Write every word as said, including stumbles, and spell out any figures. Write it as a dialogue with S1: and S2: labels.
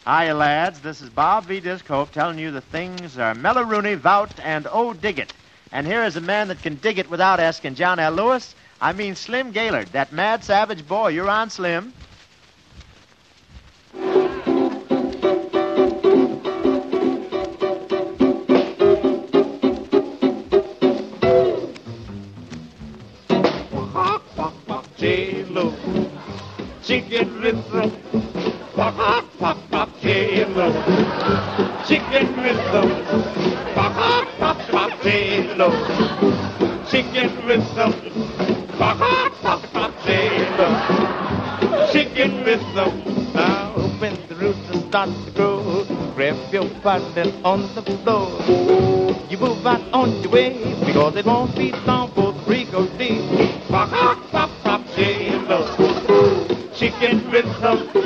S1: Hiya, lads. This is Bob V. Discope telling you the things are Mellow-Rooney, Vout, and Oh Dig It. And here is a man that can dig it without asking John L. Lewis. I mean Slim Gaylord, that mad savage boy. You're on, Slim.
S2: J-Lo, chicken rhythm. Pop, pop, pop, pop, J-Lo, chicken rhythm. Pop, pop, pop, pop, J-Lo, chicken rhythm. Pop, pop, pop, pop, J-Lo, chicken rhythm. Now when the roots start to grow, grab your partner on the floor. You move out on your way, because it won't be long for the break of day. Pop, pop, pop, pop, J-Lo, chicken rhythm.